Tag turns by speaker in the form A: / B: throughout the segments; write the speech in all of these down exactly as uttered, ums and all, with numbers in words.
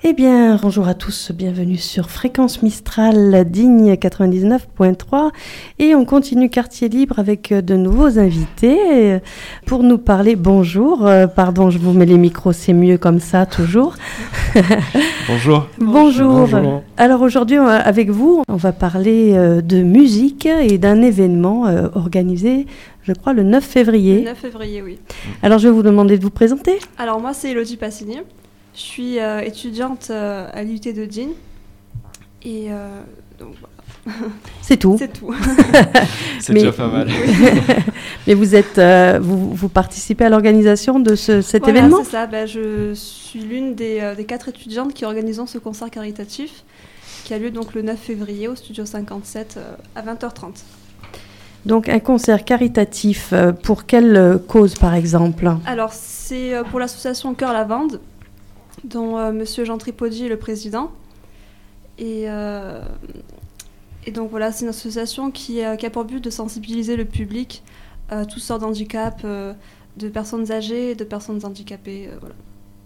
A: Eh bien, bonjour à tous, bienvenue sur Fréquence Mistral Digne quatre-vingt-dix-neuf point trois et on continue Quartier Libre avec de nouveaux invités pour nous parler. Bonjour, euh, pardon, je vous mets les micros, c'est mieux comme ça toujours.
B: Bonjour.
A: Bonjour. Bonjour. Alors aujourd'hui, avec vous, on va parler euh, de musique et d'un événement euh, organisé, je crois, le neuf février.
C: Le neuf février, oui.
A: Alors je vais vous demander de vous présenter.
C: Alors moi, c'est Elodie Passini. Je suis euh, étudiante euh, à l'U T de Digne. Et euh, donc voilà.
A: C'est tout.
C: C'est tout.
B: C'est déjà pas mal.
A: Mais vous êtes, euh, vous, vous participez à l'organisation de ce, cet
C: voilà,
A: événement ?
C: C'est ça. Ben, je suis l'une des, euh, des quatre étudiantes qui organisent ce concert caritatif qui a lieu donc le neuf février au Studio cinquante-sept euh, à vingt heures trente.
A: Donc un concert caritatif, euh, pour quelle cause par exemple ?
C: Alors c'est euh, pour l'association Cœur Lavande, dont euh, Monsieur Jean Tripodi est le président. Et, euh, et donc voilà, c'est une association qui, euh, qui a pour but de sensibiliser le public à toutes sortes d'handicaps, euh, de personnes âgées et de personnes handicapées. Euh, voilà.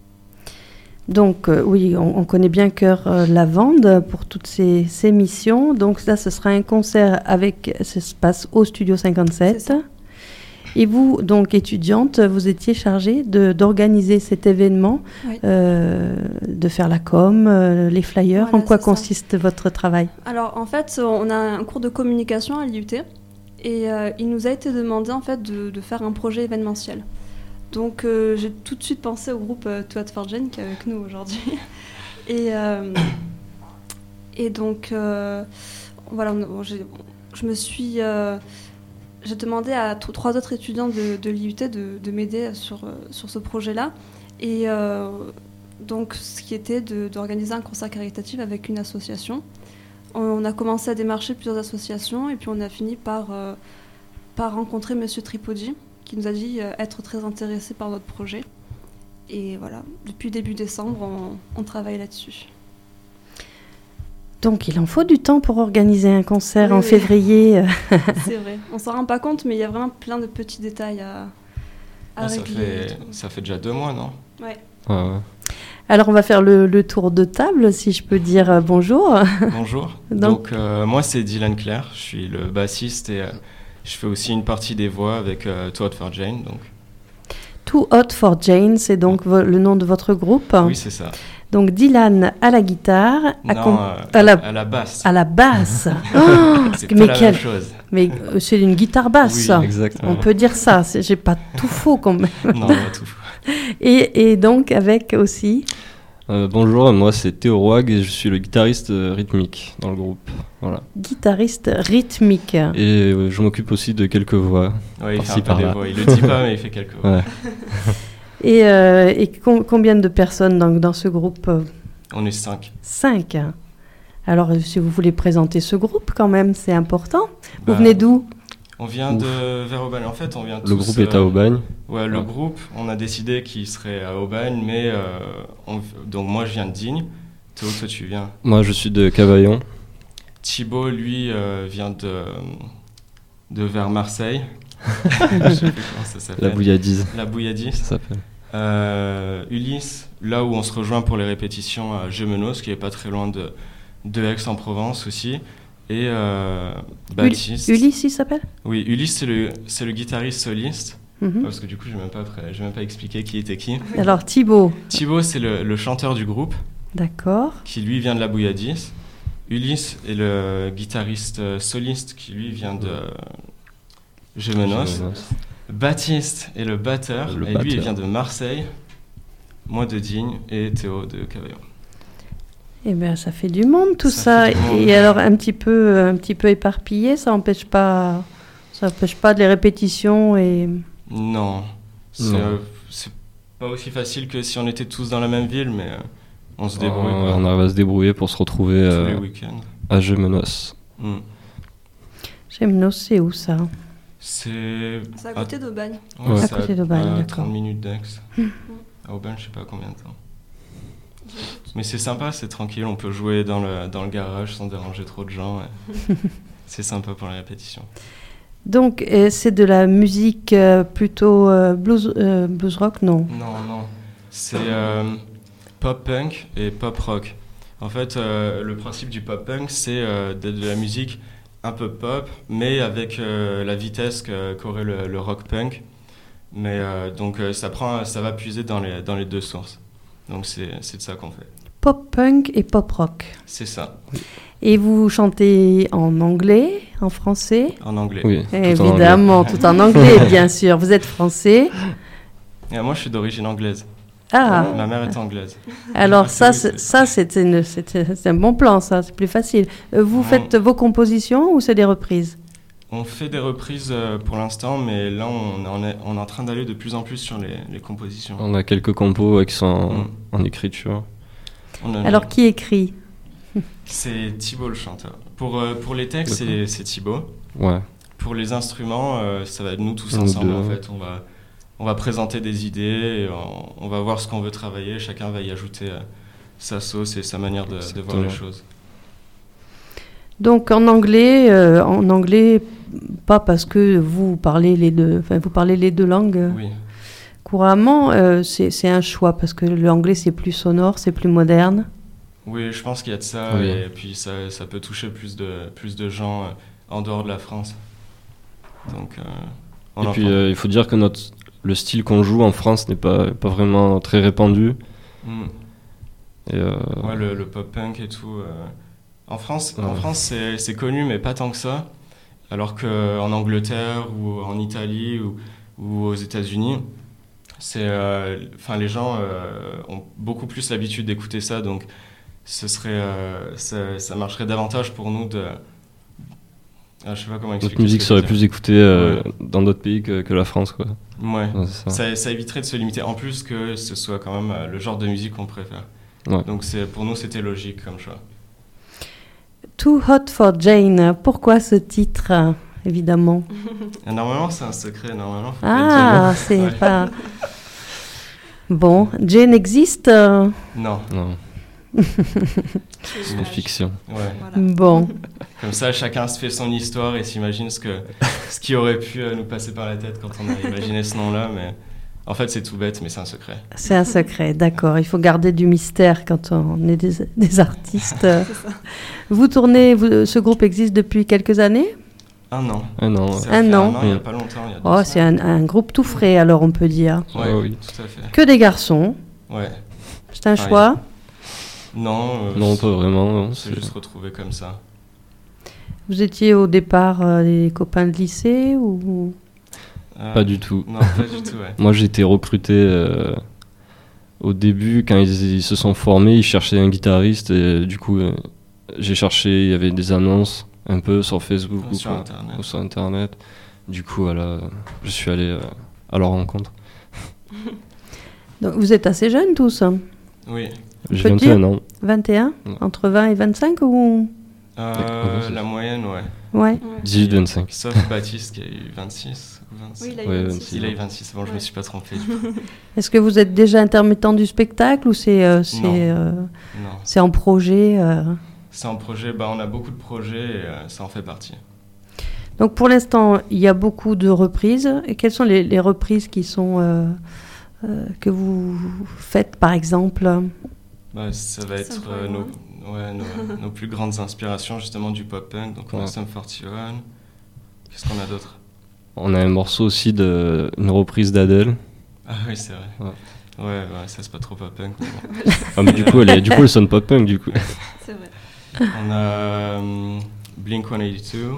A: Donc euh, oui, on, on connaît bien Cœur euh, Lavande pour toutes ces, ces missions. Donc là, ce sera un concert avec, ça se passe au Studio cinquante-sept. Et vous, donc étudiante, vous étiez chargée de, d'organiser cet événement, oui. euh, de faire la com, euh, les flyers. Voilà, en quoi consiste ça. Votre travail ?
C: Alors en fait, on a un cours de communication à l'I U T et euh, il nous a été demandé en fait de, de faire un projet événementiel. Donc euh, j'ai tout de suite pensé au groupe euh, Too Hot for Jane qui est avec nous aujourd'hui. et, euh, et donc euh, voilà, bon, j'ai, bon, je me suis... Euh, J'ai demandé à t- trois autres étudiants de, de l'I U T de, de m'aider sur, euh, sur ce projet-là. Et euh, donc, ce qui était de, d'organiser un concert caritatif avec une association. On, on a commencé à démarcher plusieurs associations et puis on a fini par, euh, par rencontrer Monsieur Tripodi, qui nous a dit euh, être très intéressé par notre projet. Et voilà, depuis début décembre, on, on travaille là-dessus.
A: Donc, il en faut du temps pour organiser un concert
C: oui,
A: en
C: oui.
A: février.
C: C'est vrai. On s'en rend pas compte, mais il y a vraiment plein de petits détails à, à
B: ah,
C: régler.
B: Ça fait, ça fait déjà deux mois, non ?
C: Ouais.
B: Ah, ouais.
A: Alors, on va faire le, le tour de table, si je peux dire euh, bonjour.
B: Bonjour. Donc, Donc euh, moi, c'est Dylan Claire. Je suis le bassiste et euh, je fais aussi une partie des voix avec euh, Too Hot for Jane. Donc.
A: Too Hot for Jane, c'est donc vo- le nom de votre groupe ?
B: Oui, c'est ça.
A: Donc Dylan à la guitare,
B: non,
A: com-
B: euh,
A: à, la...
B: à la basse.
A: À la basse.
B: Oh, c'est
A: mais
B: pas la
A: quelle...
B: même chose.
A: Mais euh, c'est une guitare basse.
B: Oui, exactement.
A: On peut dire ça. C'est... J'ai pas tout faux quand même.
B: Non, pas tout faux.
A: Et, et donc avec aussi.
D: Euh, bonjour, moi c'est Théo Roig et je suis le guitariste euh, rythmique dans le groupe. Voilà.
A: Guitariste rythmique.
D: Et euh, je m'occupe aussi de quelques voix.
B: Oui, il fait un peu des voix. Il le dit pas, mais il fait quelques voix.
D: Ouais.
A: Et, euh, et com- combien de personnes dans, dans ce groupe ?
B: On est cinq.
A: Cinq. Alors, si vous voulez présenter ce groupe, quand même, c'est important. Vous
B: Bah,
A: venez d'où ?
B: On vient
D: Ouf.
B: de vers Aubagne. En fait, on vient tous...
D: Le groupe est à Aubagne.
B: Ouais, le
D: ouais.
B: groupe, on a décidé qu'il serait à Aubagne, mais... Euh, on... Donc moi, je viens de Digne. Théo, toi, tu viens ?
D: Moi, je suis de Cavaillon.
B: Thibaut, lui, euh, vient de... de vers Marseille. Je sais plus comment ça s'appelle.
D: La Bouilladise.
B: La Bouilladise.
D: Ça s'appelle.
B: Euh, Ulysse, là où on se rejoint pour les répétitions à Gémenos, qui est pas très loin de, de Aix-en-Provence aussi. Et euh, Baptiste.
A: Ulysse, il s'appelle ?
B: Oui, Ulysse, c'est le, c'est le guitariste soliste.
A: Mm-hmm.
B: Parce que du coup, je n'ai même, même pas expliqué qui était qui.
A: Alors, Thibaut.
B: Thibaut, c'est le, le chanteur du groupe.
A: D'accord.
B: Qui lui vient de la Bouilladise. Ulysse est le guitariste soliste qui lui vient de Gémenos.
D: Gémenos.
B: Baptiste est le batteur,
D: le
B: et
D: batteur.
B: lui il vient de Marseille, moi de Digne et Théo de Cavaillon.
A: Eh bien, ça fait du monde tout
B: ça.
A: ça.
B: Monde.
A: Et alors, un petit peu, un petit peu éparpillé, ça n'empêche pas, ça empêche pas de les répétitions et...
B: Non, c'est,
D: non.
B: Euh, c'est pas aussi facile que si on était tous dans la même ville, mais euh, on se débrouille.
D: Euh, on arrive à se débrouiller pour se retrouver
B: tous
D: euh,
B: les week-ends.
D: à Gémenos.
B: Mm.
A: Gémenos, c'est où ça ?
B: C'est...
C: C'est à côté d'Aubagne.
B: Ouais,
D: Ouais.
B: c'est
A: À côté d'Aubagne,
B: à
A: d'accord.
B: trente minutes d'Aix.
A: Mmh.
B: À Aubagne, je sais pas combien de temps. Mais c'est sympa, c'est tranquille, on peut jouer dans le, dans le garage sans déranger trop de gens. Et c'est sympa pour la répétition.
A: Donc, euh, c'est de la musique euh, plutôt euh, blues, euh, blues rock, non ?
B: Non, non. C'est, euh, pop-punk et pop-rock. En fait, euh, le principe du pop-punk, c'est euh, de, de la musique un peu pop, mais avec euh, la vitesse que, qu'aurait le, le rock-punk. Mais euh, donc euh, ça, prend, ça va puiser dans les, dans les deux sources. Donc c'est, c'est de ça qu'on fait.
A: Pop-punk et pop-rock.
B: C'est ça.
A: Et vous chantez en anglais, en français?
B: En anglais.
D: Oui, tout
A: évidemment,
D: en anglais.
A: tout en anglais, bien sûr. Vous êtes français.
B: Et moi, je suis d'origine anglaise.
A: Ah.
B: Ma mère est anglaise.
A: Alors ça, c'est, ça c'est, une, c'est, c'est un bon plan, ça, c'est plus facile. Vous faites on... vos compositions ou c'est des reprises?
B: On fait des reprises pour l'instant, mais là, on, on, est, on est en train d'aller de plus en plus sur les, les compositions.
D: On a quelques compos qui sont en, mm. en écriture.
A: Alors, mis... qui écrit?
B: C'est Thibaut le chanteur. Pour, euh, pour les textes, c'est, c'est Thibaut.
D: Ouais.
B: Pour les instruments, euh, ça va être nous tous ensemble, en fait. On va... On va présenter des idées, et on, on va voir ce qu'on veut travailler, chacun va y ajouter euh, sa sauce et sa manière de, de voir les choses.
A: Donc en anglais, euh, en anglais, pas parce que vous parlez les deux, enfin vous parlez les deux langues
B: oui.
A: couramment, euh, c'est, c'est un choix parce que l'anglais c'est plus sonore, c'est plus moderne.
B: Oui, je pense qu'il y a de ça, oui. Et puis ça, ça peut toucher plus de, plus de gens euh, en dehors de la France. Donc, euh, on
D: et puis euh, il faut dire que notre le style qu'on joue en France n'est pas, pas vraiment très répandu.
B: Mm.
D: Et euh...
B: Ouais, le, le pop-punk et tout. Euh... En France, ouais. en France c'est, c'est connu, mais pas tant que ça. Alors qu'en Angleterre ou en Italie ou, ou aux États-Unis, c'est, euh, les gens euh, ont beaucoup plus l'habitude d'écouter ça. Donc, ce serait, euh, ça, ça marcherait davantage pour nous de... Ah, je sais pas comment expliquer.
D: Notre musique serait plus écoutée euh, ouais. dans d'autres pays que, que la France, quoi.
B: Ouais, ouais ça. Ça, ça éviterait de se limiter. En plus que ce soit quand même euh, le genre de musique qu'on préfère. Ouais. Donc c'est, pour nous, c'était logique comme choix.
A: Too Hot for Jane, pourquoi ce titre, évidemment?
B: Normalement, c'est un secret. Normalement, faut
A: ah, c'est ouais. pas... Bon, Jane existe?
B: Non.
D: Non. C'est une fiction.
B: Ouais.
A: Voilà. Bon.
B: Comme ça, chacun se fait son histoire et s'imagine ce, que, ce qui aurait pu euh, nous passer par la tête quand on a imaginé ce nom-là. Mais en fait, c'est tout bête, mais c'est un secret.
A: C'est un secret, d'accord. Il faut garder du mystère quand on est des, des artistes. Vous tournez, vous, ce groupe existe depuis quelques années?
B: Un an.
D: Un an.
B: Ça
A: un
B: an.
A: an.
B: Un an, il n'y a pas longtemps. Il y a
A: oh, c'est un, un groupe tout frais, alors on peut dire.
B: Ouais, oh, oui, tout à fait.
A: Que des garçons.
B: Ouais.
A: C'est un ah, choix?
B: Oui. Non, euh,
D: non, pas vraiment. Non,
B: c'est, c'est juste retrouvé comme ça.
A: Vous étiez au départ euh, des copains de lycée ou
D: euh, Pas du tout.
B: Non, pas du tout, ouais.
D: Moi, j'ai été recruté euh, au début, quand ils, ils se sont formés, ils cherchaient un guitariste et du coup, euh, j'ai cherché, il y avait des annonces un peu sur Facebook
B: ou,
D: ou,
B: sur,
D: quoi,
B: Internet.
D: ou sur Internet. Du coup, voilà, je suis allé euh, à leur rencontre.
A: Donc, vous êtes assez jeunes tous?
B: Oui.
D: J'ai vingt et un ans.
A: vingt et un ouais. Entre vingt et vingt-cinq ou
B: euh, La moyenne, ouais.
A: Ouais.
D: dix-huit vingt-cinq.
B: Sauf Baptiste qui a eu vingt-six ou vingt-six.
C: Oui, il a eu
D: ouais,
C: vingt-six.
D: vingt-six.
B: Il a eu vingt-six, bon, ouais. Je me suis pas trompé.
A: Est-ce que vous êtes déjà intermittent du spectacle ou c'est, euh, c'est,
B: non.
A: Euh,
B: non.
A: c'est en projet euh...
B: C'est en projet, bah, on a beaucoup de projets et euh, ça en fait partie.
A: Donc pour l'instant, il y a beaucoup de reprises. Et quelles sont les, les reprises qui sont, euh, euh, que vous faites par exemple?
B: Bah, ça va être euh, nos, ouais, nos, nos plus grandes inspirations justement du pop-punk. Donc on a Sum forty one. Qu'est-ce qu'on a d'autre?
D: On a un morceau aussi de une reprise d'Adele.
B: Ah oui, c'est vrai. Ouais, ouais, ouais ça c'est pas trop pop-punk. Mais bon.
D: Ah mais du coup, elle est, du coup, elle sonne pop-punk du coup.
C: C'est vrai.
B: On a um, Blink one eighty-two.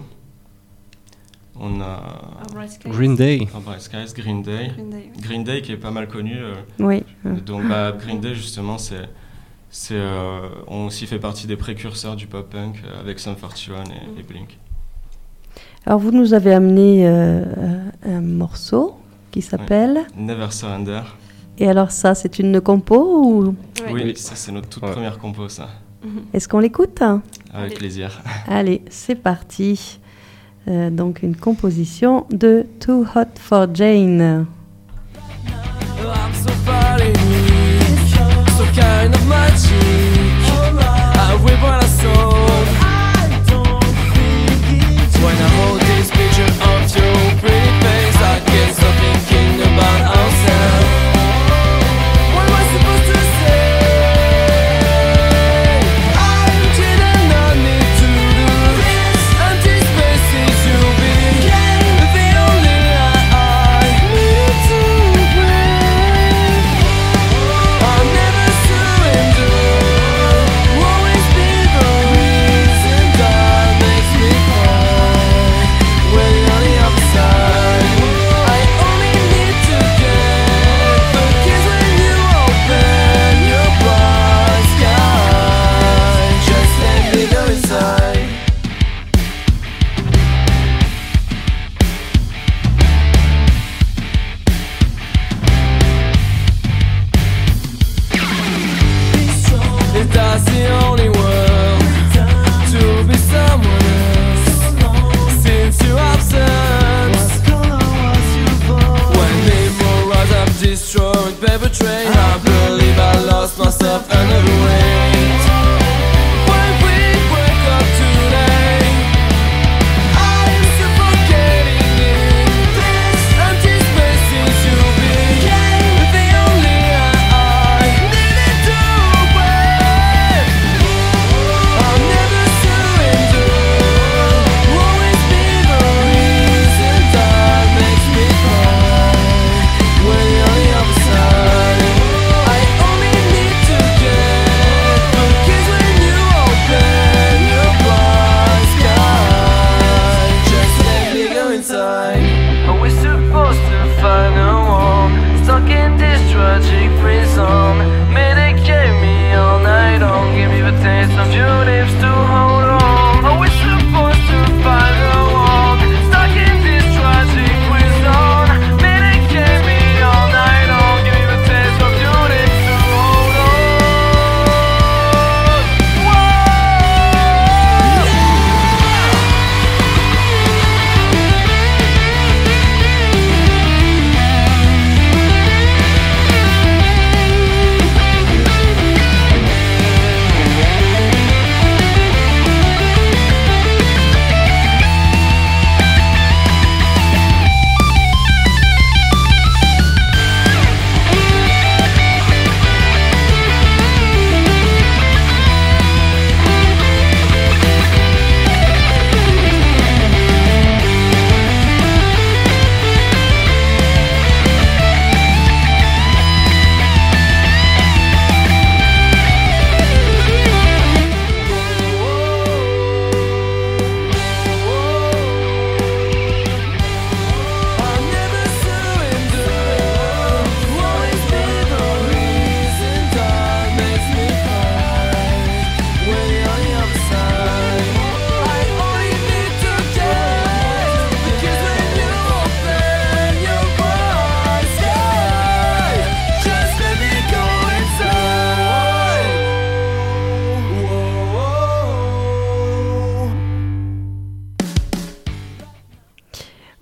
B: On a
D: Green Day.
B: Oh, Bright Skies, Green Day.
C: Green Day, oui.
B: Green Day qui est pas mal connu. Euh,
A: oui.
B: Donc bah, Green Day justement c'est C'est, euh, on aussi fait partie des précurseurs du pop-punk euh, avec Sum forty one et, mmh. et Blink.
A: Alors vous nous avez amené euh, un morceau qui s'appelle
B: oui. Never Surrender.
A: Et alors ça, c'est une compo ou...
B: Oui, oui, ça c'est notre toute ouais. première compo ça.
A: Mmh. Est-ce qu'on l'écoute?
B: Avec
C: Allez.
B: plaisir.
A: Allez, c'est parti. Euh, donc une composition de Too Hot for Jane.
E: I'm so so kind of magic. I whip what I saw. I don't think it's when I hold this picture of your pretty face, I can't stop thinking about ourselves. What am I supposed to say?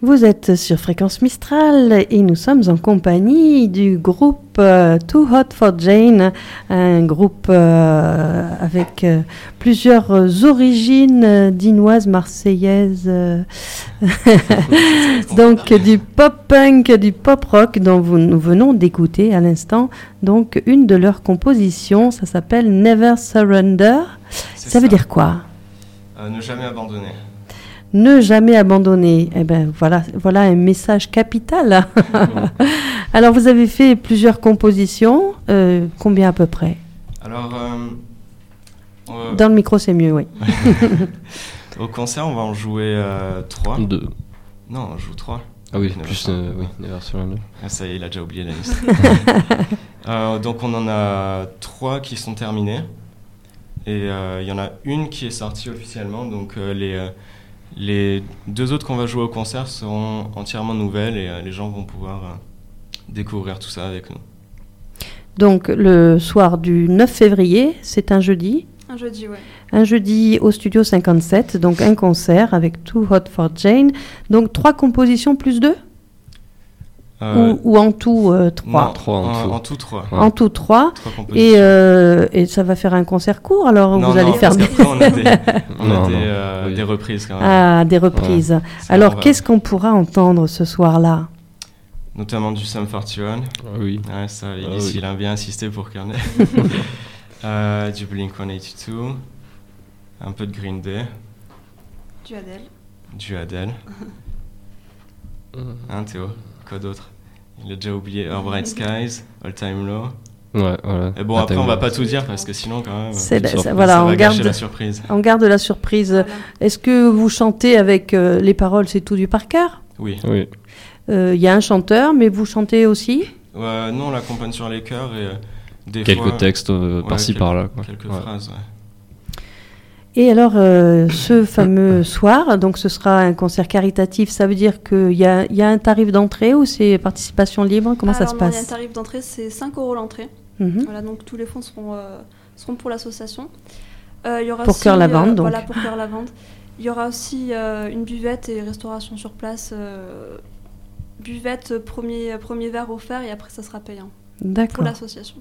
A: Vous êtes sur Fréquence Mistral et nous sommes en compagnie du groupe euh, Too Hot for Jane, un groupe euh, avec euh, plusieurs origines euh, dinoises, marseillaises, euh, donc du pop-punk, du pop-rock dont vous, nous venons d'écouter à l'instant. Donc une de leurs compositions, ça s'appelle Never Surrender.
B: C'est
A: Ça veut dire quoi ?
B: Euh, ne jamais abandonner.
A: Ne jamais abandonner. Eh ben voilà, voilà un message capital. Alors vous avez fait plusieurs compositions, euh, combien à peu près ?
B: Alors, euh, euh,
A: Dans le micro c'est mieux, oui.
B: au concert, on va en jouer euh, trois.
D: Deux.
B: Non, on joue trois.
D: Ah oui,
B: Never
D: plus
B: Surrender.
D: euh, oui, Never Surrender.
B: Ah, ça y est, il a déjà oublié la liste. Euh, donc on en a trois qui sont terminées. Et euh, il y en a une qui est sortie officiellement. Donc euh, les, euh, les deux autres qu'on va jouer au concert seront entièrement nouvelles et euh, les gens vont pouvoir euh, découvrir tout ça avec nous.
A: Donc le soir du neuf février, c'est un jeudi.
C: Un jeudi, ouais.
A: Un jeudi au studio cinquante-sept, donc un concert avec Too Hot for Jane. Donc trois compositions plus deux
B: Euh,
A: ou, ou en tout euh, trois
B: non,
D: Trois en
B: en,
D: tout.
B: en tout trois.
D: Ouais.
A: En tout trois.
B: Trois
A: Et,
B: compositions.
A: euh, et ça va faire un concert court, alors
B: non,
A: vous
B: non,
A: allez faire
B: parce
A: des...
B: qu'après, on a des, on a
D: Non,
B: des,
D: non,
B: euh,
D: oui.
B: des reprises quand même.
A: Ah, des reprises.
B: Ça,
A: Alors,
B: on va-
A: qu'est-ce qu'on pourra entendre ce soir-là ?
B: Notamment du Sum quarante et un.
D: Ah oui.
B: Ouais, ça,
D: Ah
B: il,
D: oui.
B: il a bien insisté pour qu'on ait. euh, du Blink cent quatre-vingt-douze. Un peu de Green Day.
C: Du Adele.
B: Du Adele. Hein, Théo ? Quoi d'autre ? Il a déjà oublié Our Bright Skies, All Time Low.
D: Ouais, voilà.
B: Et bon,
D: Ah,
B: après,
D: t'as
B: on
D: vu.
B: va pas tout dire parce que sinon, quand même,
A: C'est la-
D: surprise.
A: ça- voilà,
B: ça
A: on
B: va gâcher
A: garde,
B: la surprise.
A: on garde la surprise.
C: Voilà.
A: Est-ce que vous chantez avec euh, les paroles, c'est tout du par cœur ?
B: Oui.
D: Oui.
A: Euh, Il y a un chanteur, mais vous chantez aussi ?
B: Ouais, nous, on l'accompagne sur les chœurs et euh, des
D: Quelques
B: fois...
D: textes euh,
B: ouais,
D: par-ci
B: quelques-
D: par-là. Quoi.
B: Quelques
D: Ouais.
B: phrases, ouais.
A: Et alors, euh, ce fameux soir, donc ce sera un concert caritatif, ça veut dire qu'il y a, il y a un tarif d'entrée ou c'est participation libre ? Comment ça
C: Alors,
A: se
C: non, il y a un
A: passe ?
C: tarif d'entrée, c'est cinq euros l'entrée.
A: Mhm.
C: Voilà, donc tous les fonds seront, euh, seront pour l'association. Euh, il y aura
A: Pour
C: aussi,
A: Cœur Lavande,
C: euh,
A: donc.
C: Voilà, pour Cœur Lavande. Il y aura aussi euh, une buvette et restauration sur place. euh, buvette, premier, premier verre offert et après ça sera payant pour
A: D'accord.
C: l'association.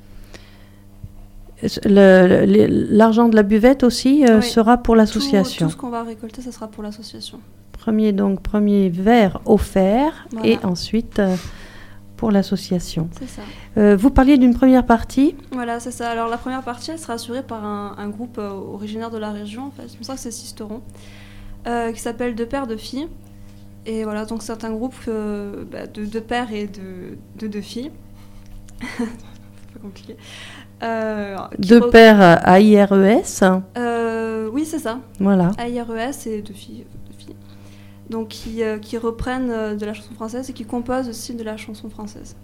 A: Le- le- L'argent de la buvette aussi euh,
C: Oui.
A: sera pour
C: Tout,
A: l'association.
C: tout ce qu'on va récolter, ça sera pour l'association.
A: Premier, donc, premier verre offert
C: Voilà.
A: et ensuite euh, pour l'association.
C: C'est ça.
A: Euh, vous parliez d'une première partie.
C: Voilà, c'est ça. Alors la première partie, elle sera assurée par un, un groupe euh, originaire de la région, en fait. C'est pour ça que c'est Sisteron, euh, qui s'appelle Deux Pères, Deux Filles. Et voilà, donc c'est un groupe euh, bah, de deux pères et de, de deux filles. C'est pas compliqué. Euh, qui
A: Deux
C: re-
A: pères A I R E S.
C: Euh, oui, c'est ça.
A: Voilà.
C: A I R E S et deux filles. Deux filles. Donc qui, euh, qui reprennent euh, de la chanson française et qui composent aussi de la chanson française.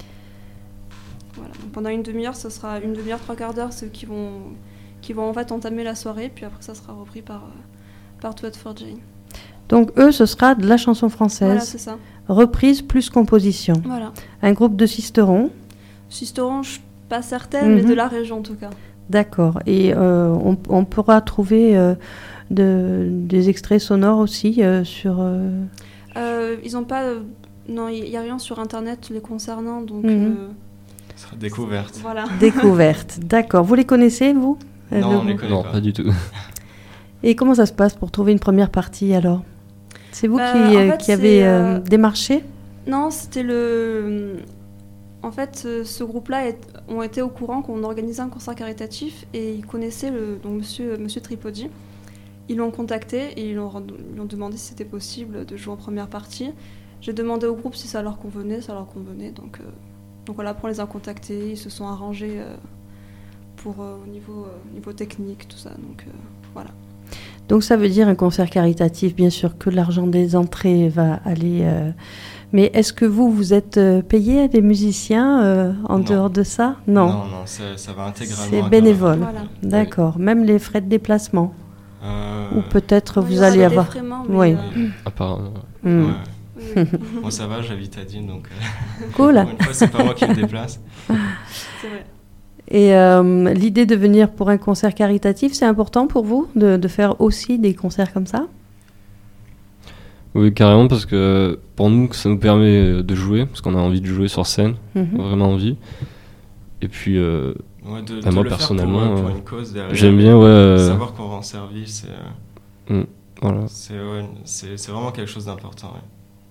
C: Voilà. Donc pendant une demi-heure, ce sera une demi-heure, trois quarts d'heure, ceux qui vont, qui vont en fait entamer la soirée, puis après ça sera repris par, euh, par Too Hot for Jane.
A: Donc eux, ce sera de la chanson
C: Voilà,
A: française,
C: c'est ça.
A: reprise plus composition.
C: Voilà.
A: Un groupe de Sisteron.
C: Sisteron, je suis pas certaine, mais
A: Mhm.
C: de la région en tout cas.
A: D'accord. Et euh, on, on pourra trouver euh, de- des extraits sonores aussi euh, sur... euh,
C: Euh, ils ont pas. euh, non, il n'y a rien sur internet les concernant, donc.
A: Mhm.
C: euh,
B: Ce sera découverte.
C: voilà.
A: découvertes. D'accord. Vous les connaissez, vous Euh,
B: Non,
A: le
B: on les
A: groupe
B: connaît
D: Non,
B: pas.
D: pas du tout.
A: Et comment ça se passe pour trouver une première partie alors ? C'est vous
C: Bah,
A: qui,
C: en
A: euh,
C: fait,
A: qui
C: c'est,
A: avez euh,
C: euh,
A: démarché ?
C: Non, c'était le. En fait, euh, ce groupe-là est- ont été au courant qu'on organisait un concert caritatif et ils connaissaient le, donc monsieur, monsieur Tripodi. Ils l'ont contacté et ils l'ont, ils ont demandé si c'était possible de jouer en première partie. J'ai demandé au groupe si ça leur convenait, ça leur convenait. Donc, euh, donc voilà, après on les a contactés, ils se sont arrangés euh, pour euh, au niveau, euh, niveau technique, tout ça. Donc euh, voilà.
A: Donc ça veut dire un concert caritatif, bien sûr que l'argent des entrées va aller... euh, Mais est-ce que vous, vous êtes euh, payé des musiciens euh, en
B: Non.
A: dehors de ça ? Non,
B: Non, non, ça, ça va intégralement.
A: c'est
B: à
A: bénévole.
C: Voilà.
A: D'accord, même les frais de déplacement.
B: Euh,
A: Ou peut-être
C: Il y
A: vous
C: aura
A: allez
C: des
A: avoir...
C: défraiements, mais,
A: Oui.
C: euh,
D: Apparemment.
A: Hmm.
B: ouais.
C: oui, oui,
B: Moi, ça va, j'habite à Digne, donc. euh,
A: Cool.
B: Pour une fois, c'est pas moi qui me déplace.
C: c'est vrai.
A: Et euh, l'idée de venir pour un concert caritatif, c'est important pour vous de, de faire aussi des concerts comme ça ?
D: Oui, carrément, parce que pour nous, ça nous permet de jouer, parce qu'on a envie de jouer sur scène,
A: Mhm.
D: vraiment envie. Et puis, euh,
B: Ouais, de,
D: bah,
B: de
D: moi
B: le faire
D: personnellement,
B: pour, euh, pour
D: euh,
B: une cause derrière.
D: j'aime bien, ouais, euh,
B: Savoir qu'on rend service, et, euh,
D: voilà.
B: c'est, ouais, c'est, c'est vraiment quelque chose d'important. Ouais.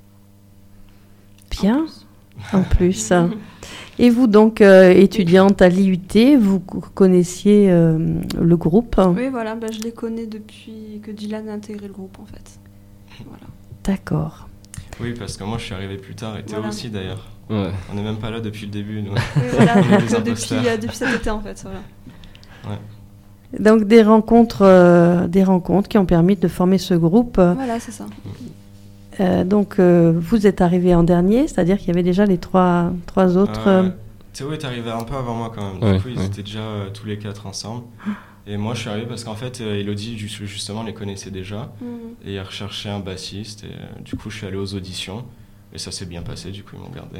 A: Bien, en plus. Et vous, donc, euh, étudiante à l'I U T, vous co- connaissiez euh, le groupe?
C: Oui, voilà, bah, je les connais depuis que Dylan a intégré le groupe, en fait. Voilà.
A: D'accord.
B: Oui, parce que moi je suis arrivé plus tard, et Théo
C: Voilà.
B: aussi d'ailleurs.
D: Ouais.
B: On n'est même pas là depuis le début. Nous.
C: Oui, voilà,
B: On est
C: donc,
B: des
C: euh, depuis,
B: imposteurs.
C: euh, depuis cet été, en fait. Voilà.
A: Donc, des rencontres, euh, des rencontres qui ont permis de former ce groupe.
C: Voilà, c'est ça.
A: Euh, donc, euh, vous êtes arrivé en dernier, c'est-à-dire qu'il y avait déjà les trois, trois autres.
B: Euh,
A: euh,
B: Théo est arrivé un peu avant moi quand même. Du
D: Ouais,
B: coup, ils
D: ouais.
B: étaient déjà euh, tous les quatre ensemble. Et moi, je suis arrivé parce qu'en fait, euh, Elodie, ju- justement, les connaissait déjà.
C: Mhm.
B: Et elle recherchait un bassiste. Et euh, du coup, je suis allé aux auditions. Et ça s'est bien passé, du coup, ils m'ont gardé.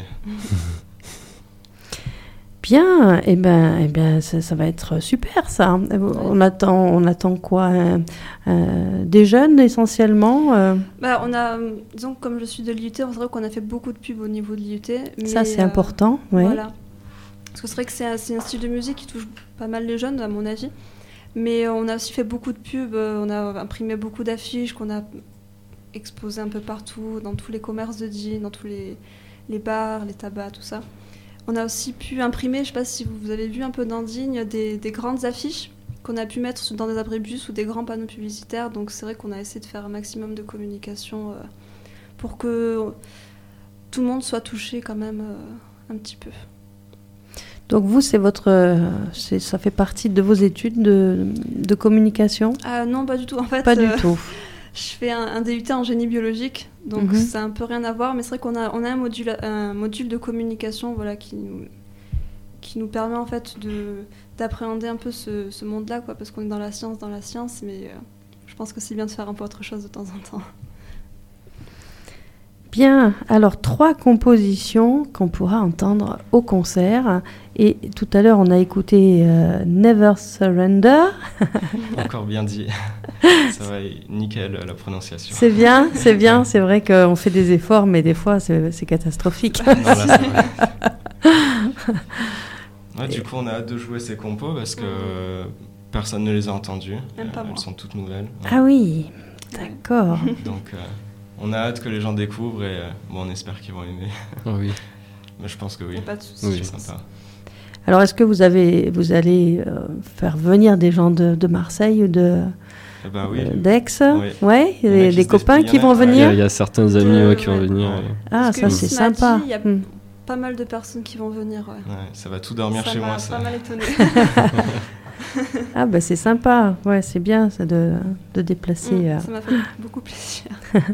A: Bien, et ben, eh ben, ça, ça va être super, ça. On attend, on attend quoi euh, euh, des jeunes essentiellement. euh,
C: Bah, on a, euh, disons que comme je suis de l'I U T, c'est vrai qu'on a fait beaucoup de pubs au niveau de l'I U T.
A: ça,
C: mais,
A: c'est
C: euh,
A: important. Ouais.
C: Voilà. Parce que c'est vrai que c'est un, c'est un style de musique qui touche pas mal les jeunes, à mon avis. Mais euh, on a aussi fait beaucoup de pubs, euh, on a imprimé beaucoup d'affiches qu'on a exposées un peu partout, dans tous les commerces de jeans, dans tous les, les bars, les tabacs, tout ça. On a aussi pu imprimer, je ne sais pas si vous avez vu un peu dans Digne, des, des grandes affiches qu'on a pu mettre dans des abribus ou des grands panneaux publicitaires. Donc c'est vrai qu'on a essayé de faire un maximum de communication euh, pour que tout le monde soit touché quand même euh, un petit peu.
A: Donc vous, c'est votre, euh, c'est, ça fait partie de vos études de, de communication?
C: Ah non, pas du tout. En fait,
A: Pas du
C: euh,
A: tout.
C: je fais un, un D U T en génie biologique, donc
A: Mhm.
C: ça a un peu rien à voir. Mais c'est vrai qu'on a, on a un module, un module de communication, voilà, qui nous, qui nous permet en fait de d'appréhender un peu ce, ce monde-là, quoi, parce qu'on est dans la science, dans la science, mais euh, je pense que c'est bien de faire un peu autre chose de temps en temps.
A: Bien, alors trois compositions qu'on pourra entendre au concert. Et tout à l'heure, on a écouté euh, Never Surrender.
B: Encore bien dit. Ça va, nickel la prononciation.
A: C'est bien, c'est bien. C'est vrai qu'on fait des efforts, mais des fois, c'est, c'est catastrophique.
B: Non, là, c'est vrai. Ouais, du coup, on a hâte de jouer ces compos parce que euh, personne ne les a entendues.
C: Même pas
B: Elles
C: moi.
B: sont toutes nouvelles. Ouais.
A: Ah oui, d'accord.
B: Donc, euh, on a hâte que les gens découvrent et euh, bon, on espère qu'ils vont aimer.
D: Ah oui.
B: Mais je pense que oui.
C: Y a pas de souci.
D: Oui.
B: C'est sympa.
A: Alors, est-ce que vous, avez, vous allez euh, faire venir des gens de, de Marseille ou de,
B: Eh ben oui.
A: euh, d'Aix?
B: Oui.
A: Ouais,
B: Il y en a
A: des,
B: qui
A: des
B: se
A: copains
B: despedent,
A: qui
B: il y en a-
A: vont
B: ouais,
D: Il y,
A: venir?
D: a, il y a certains amis
C: Euh,
D: ouais, qui vont
C: ouais.
D: venir.
B: Ouais.
D: ouais.
A: Ah,
C: Parce
A: ça,
C: que
A: c'est
C: ce m'a
A: sympa.
C: dit, il y a
A: Hmm.
C: pas mal de personnes qui vont venir. Ouais.
B: Ouais, ça va tout dormir
C: ça
B: chez
C: m'a
B: moi,
C: pas
B: ça.
C: mal étonnée.
A: Ah, bah c'est sympa. Ouais, c'est bien ça, de, de déplacer.
C: Mm,
A: euh.
C: ça m'a fait beaucoup plaisir.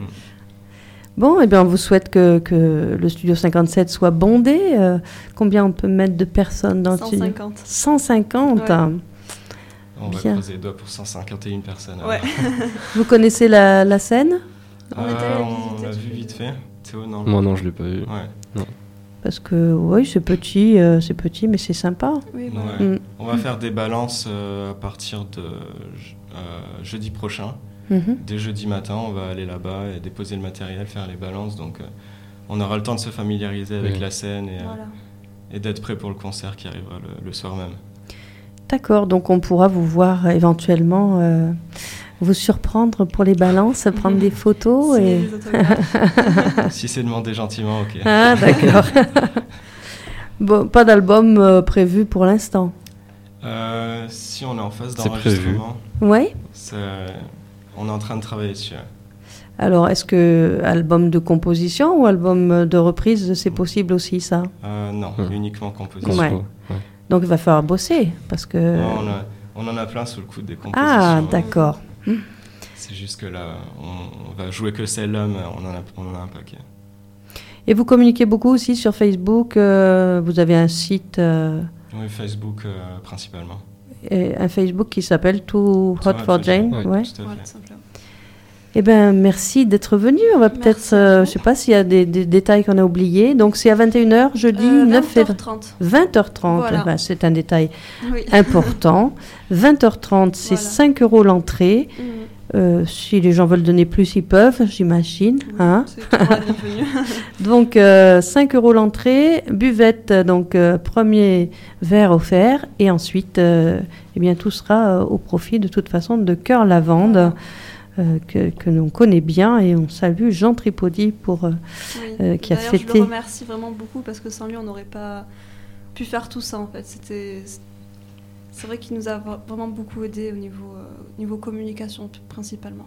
A: Bon, eh bien, on vous souhaite que, que le Studio cinquante-sept soit bondé. Euh, combien on peut mettre de personnes dans le studio?
C: cent cinquante.
A: cent cinquante.
C: Ouais.
A: hein.
B: On va
A: Bien.
B: creuser les doigts pour cent cinquante et une personnes.
C: Ouais.
A: Vous connaissez la, la scène?
C: On est allé
B: Euh,
C: la
B: on
C: visiter
B: l'a
C: tous
B: vu
C: les
B: vite
C: deux.
B: fait. Théo, non.
D: Moi non, je l'ai pas vu.
B: Ouais.
A: Parce que, oui, c'est petit, euh, c'est petit, mais c'est sympa.
C: Oui, bah,
B: Ouais.
A: Mm.
B: On va faire des balances euh, à partir de euh, jeudi prochain.
A: Mhm.
B: Dès jeudi matin, on va aller là-bas et déposer le matériel, faire les balances. Donc, euh, on aura le temps de se familiariser avec
D: Oui.
B: la scène et, euh,
C: voilà.
B: et d'être prêt pour le concert qui arrivera le, le soir même.
A: D'accord, donc on pourra vous voir euh, éventuellement, euh, vous surprendre pour les balances, prendre des photos.
C: Signer
A: Et...
C: des autographes.
B: Si c'est demandé gentiment, ok.
A: Ah, d'accord. Bon, pas d'album euh, prévu pour l'instant.
B: Euh, si on est en phase
D: C'est
B: d'enregistrement,
A: Oui.
B: c'est- on est en train de travailler dessus.
A: Alors, est-ce que album de composition ou album de reprise, c'est possible aussi, ça?
B: Euh, non,
D: Hmm.
B: uniquement composition.
A: Ouais.
D: Ouais.
A: Donc, il va falloir bosser, parce que...
B: Non, on, a- on en a plein sous le coude des compositions.
A: Ah, d'accord.
B: C'est juste que là, on, on va jouer que celle-là, mais on en a, on en a un paquet.
A: Et vous communiquez beaucoup aussi sur Facebook, euh, vous avez un site, euh,
B: Oui, Facebook euh, principalement.
A: et un Facebook qui s'appelle Too Hot
B: Too Hot
A: for
B: for
A: Jane.
B: Jane,
A: Ouais.
B: Tout à
C: Voilà,
B: fait.
C: simplement.
A: Eh bien, merci d'être venu. On va peut-être,
C: Merci à
A: euh,
C: vous.
A: je sais pas s'il y a des, des détails qu'on a oubliés. Donc, c'est à vingt et une heures, jeudi
C: Euh,
A: neuf
C: vingt
A: février.
C: heures trente.
A: vingt heures trente,
C: Voilà.
A: eh ben, c'est un détail
C: Oui.
A: important. vingt heures trente, c'est
C: Voilà.
A: cinq euros l'entrée.
C: Mm.
A: Euh, si les gens veulent donner plus, ils peuvent, j'imagine.
C: Oui,
A: Hein.
C: c'est toujours la bienvenue.
A: Donc, euh, cinq euros l'entrée, buvette, donc euh, premier verre offert, et ensuite, euh, eh bien, tout sera euh, au profit de toute façon de Cœur Lavande, euh, que, que l'on connaît bien, et on salue Jean Tripodi pour, euh,
C: Oui.
A: euh, qui a
C: D'ailleurs, je
A: fêté.
C: le remercie vraiment beaucoup parce que sans lui, on n'aurait pas pu faire tout ça en fait. C'était, c'est vrai qu'il nous a vraiment beaucoup aidé au niveau, euh, au niveau communication principalement.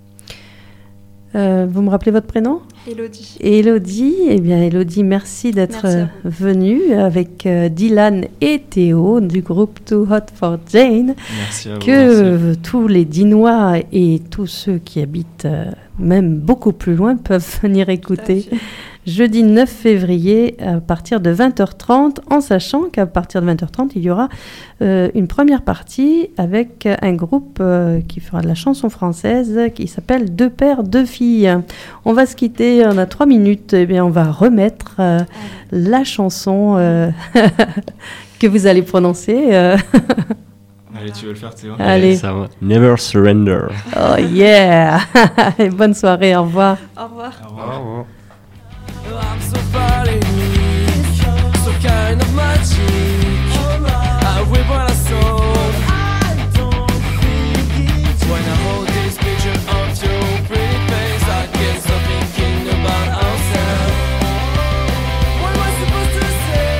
A: Euh, vous me rappelez votre prénom ?
C: Élodie.
A: Élodie, eh bien Élodie, merci d'être
C: Merci à
A: euh,
C: vous.
A: venue avec euh, Dylan et Théo du groupe Too Hot for Jane,
B: Merci à vous.
A: que
B: merci.
A: euh, tous les Dinois et tous ceux qui habitent euh, même beaucoup plus loin peuvent venir écouter.
C: Tout à fait.
A: Jeudi neuf février à partir de vingt heures trente, en sachant qu'à partir de vingt heures trente, il y aura euh, une première partie avec un groupe euh, qui fera de la chanson française qui s'appelle Deux pères, deux filles. On va se quitter, on a trois minutes, et bien on va remettre euh, la chanson euh, que vous allez prononcer. euh.
B: Allez, tu veux le faire, Théo?
A: Allez.
D: Ça va. Never surrender.
A: Oh yeah. Et bonne soirée, au revoir.
C: Au revoir.
B: Au revoir.
E: I'm so falling weak, so kind of magic. I whip what I sold. I don't think it's when I hold this picture of your pretty face, I can't stop thinking about ourselves. What am I supposed to say?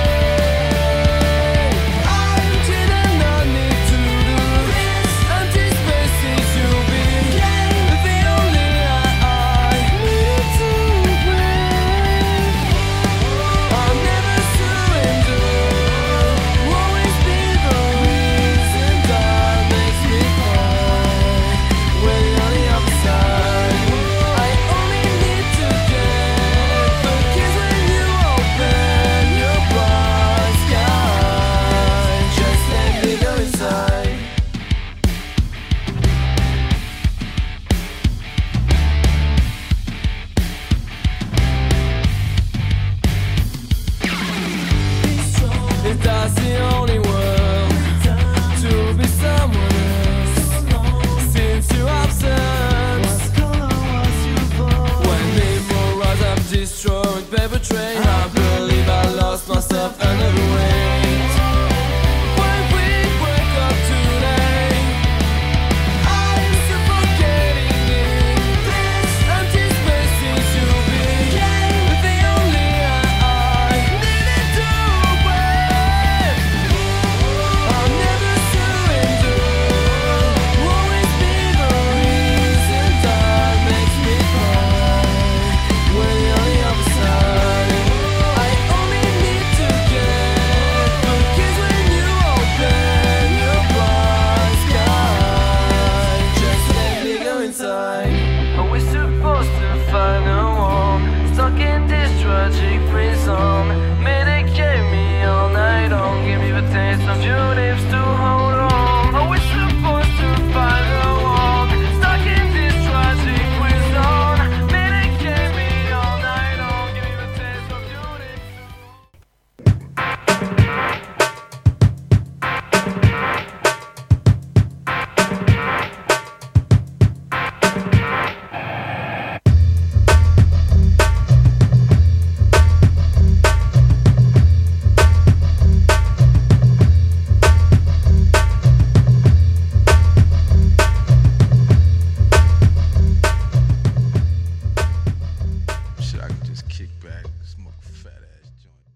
E: I did not need to lose empty spaces. You'll be the only I need to breathe. I'll never surrender. Always be the reason that makes me cry. When you're on the other side, I only need to get the kiss when you open your bright sky. Just let me go inside. If that's the only world to be someone else, since your absence, when memories have destroyed paper trails.